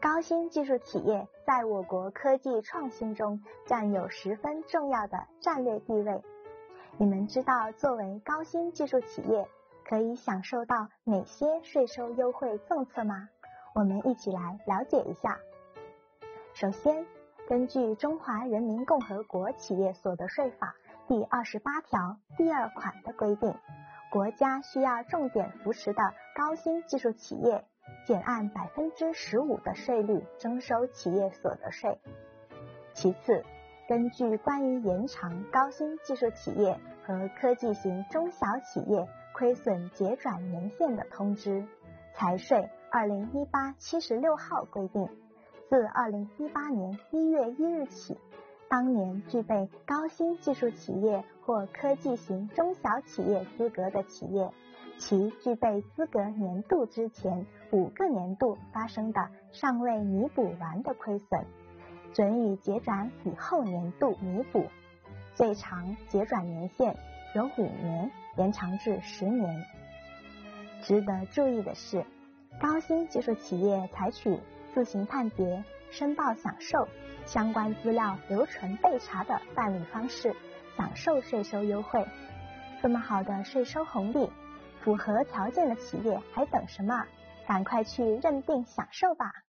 高新技术企业在我国科技创新中占有十分重要的战略地位。你们知道作为高新技术企业可以享受到哪些税收优惠政策吗？我们一起来了解一下。首先，根据《中华人民共和国企业所得税法》第28条第2款的规定，国家需要重点扶持的高新技术企业减按15%的税率征收企业所得税。其次，根据关于延长高新技术企业和科技型中小企业亏损结转年限的通知，财税201876号规定，自2018年1月1日起，当年具备高新技术企业或科技型中小企业资格的企业，其具备资格年度之前5个年度发生的尚未弥补完的亏损，准予结转以后年度弥补，最长结转年限由5年延长至10年。值得注意的是，高新技术企业采取自行判别、申报享受、相关资料留存备查的办理方式享受税收优惠。这么好的税收红利，符合条件的企业还等什么？赶快去认定享受吧。